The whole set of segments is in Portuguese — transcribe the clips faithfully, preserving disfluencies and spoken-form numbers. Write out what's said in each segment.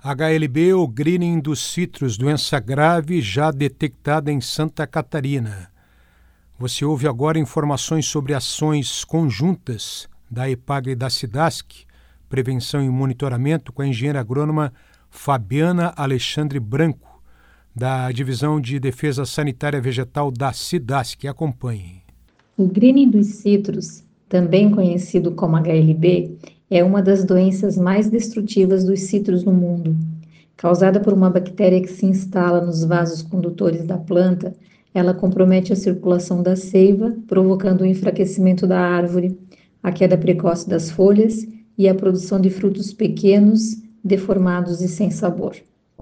H L B ou greening dos citros, doença grave já detectada em Santa Catarina. Você ouve agora informações sobre ações conjuntas da EPAGRE e da SIDASC, prevenção e monitoramento, com a engenheira agrônoma Fabiana Alexandre Branco, da Divisão de Defesa Sanitária Vegetal da SIDASC. Acompanhe. O greening dos citros, também conhecido como H L B, é uma das doenças mais destrutivas dos citros no mundo. Causada por uma bactéria que se instala nos vasos condutores da planta, ela compromete a circulação da seiva, provocando o enfraquecimento da árvore, a queda precoce das folhas e a produção de frutos pequenos, deformados e sem sabor.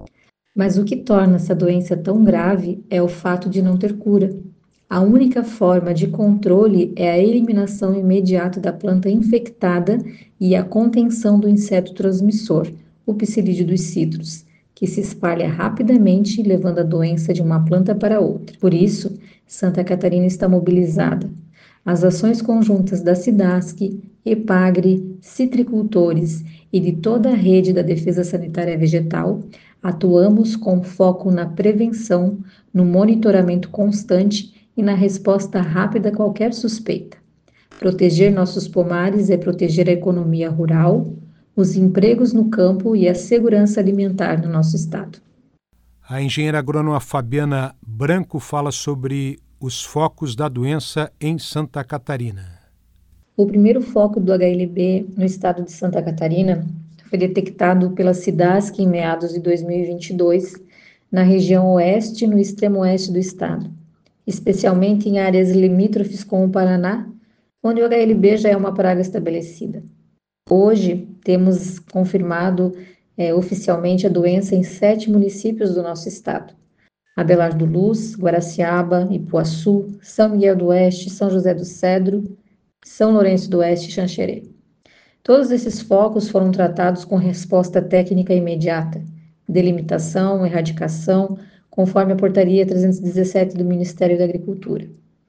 Mas o que torna essa doença tão grave é o fato de não ter cura. A única forma de controle é a eliminação imediata da planta infectada e a contenção do inseto transmissor, o psilídeo dos citros, que se espalha rapidamente, levando a doença de uma planta para outra. Por isso, Santa Catarina está mobilizada. As ações conjuntas da SIDASC, EPAGRE, citricultores e de toda a rede da defesa sanitária vegetal, atuamos com foco na prevenção, no monitoramento constante e na resposta rápida a qualquer suspeita. Proteger nossos pomares é proteger a economia rural, os empregos no campo e a segurança alimentar no nosso estado. A engenheira agrônoma Fabiana Branco fala sobre os focos da doença em Santa Catarina. O primeiro foco do H L B no estado de Santa Catarina foi detectado pela SIDASC em meados de dois mil e vinte e dois, na região oeste e no extremo oeste do estado, especialmente em áreas limítrofes com o Paraná, onde o H L B já é uma praga estabelecida. Hoje, temos confirmado é, oficialmente a doença em sete municípios do nosso estado: Abelar do Luz, Guaraciaba, Ipuaçu, São Miguel do Oeste, São José do Cedro, São Lourenço do Oeste e Xanxerê. Todos esses focos foram tratados com resposta técnica imediata, delimitação, erradicação, conforme a portaria trezentos e dezessete do Ministério da Agricultura.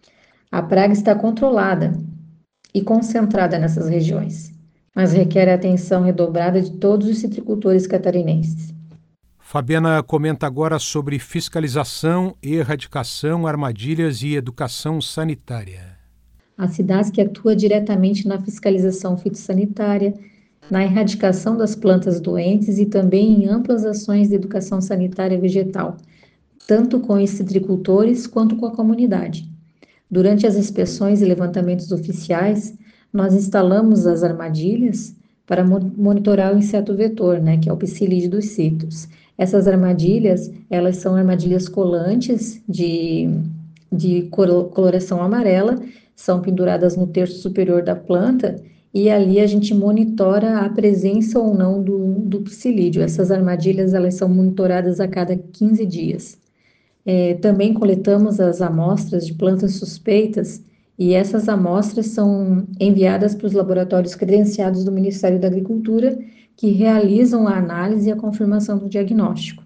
A praga está controlada e concentrada nessas regiões, mas requer a atenção redobrada de todos os citricultores catarinenses. Fabiana comenta agora sobre fiscalização, erradicação, armadilhas e educação sanitária. A SIDASC atua diretamente na fiscalização fitossanitária, na erradicação das plantas doentes e também em amplas ações de educação sanitária vegetal, tanto com os citricultores quanto com a comunidade. Durante as inspeções e levantamentos oficiais, nós instalamos as armadilhas para monitorar o inseto vetor, né, que é o psilídeo dos citros. Essas armadilhas, elas são armadilhas colantes de, de coloração amarela, são penduradas no terço superior da planta e ali a gente monitora a presença ou não do, do psilídeo. Essas armadilhas, elas são monitoradas a cada quinze dias. É, também coletamos as amostras de plantas suspeitas e essas amostras são enviadas para os laboratórios credenciados do Ministério da Agricultura, que realizam a análise e a confirmação do diagnóstico.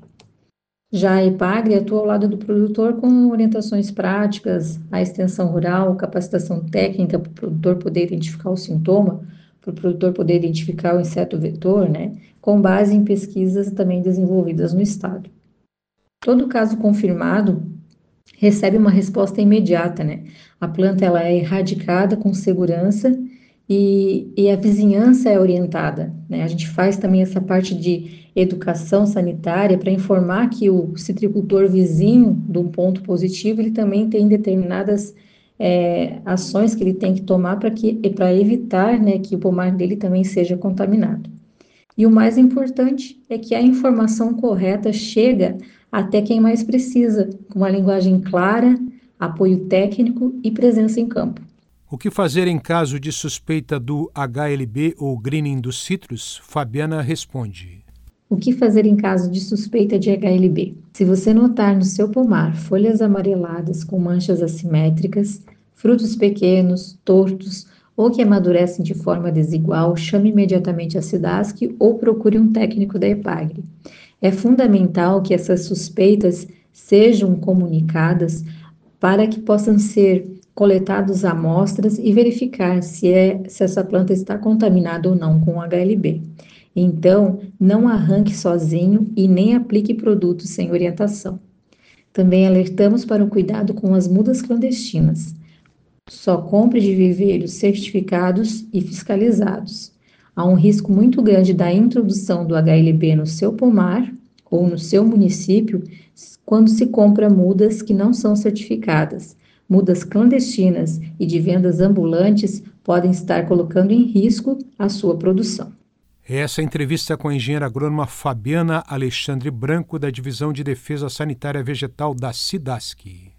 Já a EPAGRE atua ao lado do produtor com orientações práticas, a extensão rural, capacitação técnica para o produtor poder identificar o sintoma, para o produtor poder identificar o inseto vetor, né, com base em pesquisas também desenvolvidas no estado. Todo caso confirmado recebe uma resposta imediata, né? A planta ela é erradicada com segurança e, e a vizinhança é orientada, né? A gente faz também essa parte de educação sanitária para informar que o citricultor vizinho de um ponto positivo, ele também tem determinadas é, ações que ele tem que tomar para que para evitar, né, que o pomar dele também seja contaminado. E o mais importante é que a informação correta chega até quem mais precisa, com uma linguagem clara, apoio técnico e presença em campo. O que fazer em caso de suspeita do H L B ou greening dos citros? Fabiana responde. O que fazer em caso de suspeita de H L B? Se você notar no seu pomar folhas amareladas com manchas assimétricas, frutos pequenos, tortos ou que amadurecem de forma desigual, chame imediatamente a SIDASC ou procure um técnico da EPAGRE. É fundamental que essas suspeitas sejam comunicadas para que possam ser coletadas amostras e verificar se, é, se essa planta está contaminada ou não com H L B. Então, não arranque sozinho e nem aplique produtos sem orientação. Também alertamos para o cuidado com as mudas clandestinas. Só compre de viveiros certificados e fiscalizados. Há um risco muito grande da introdução do H L B no seu pomar ou no seu município quando se compra mudas que não são certificadas. Mudas clandestinas e de vendas ambulantes podem estar colocando em risco a sua produção. Essa entrevista com a engenheira agrônoma Fabiana Alexandre Branco, da Divisão de Defesa Sanitária Vegetal da SIDASC.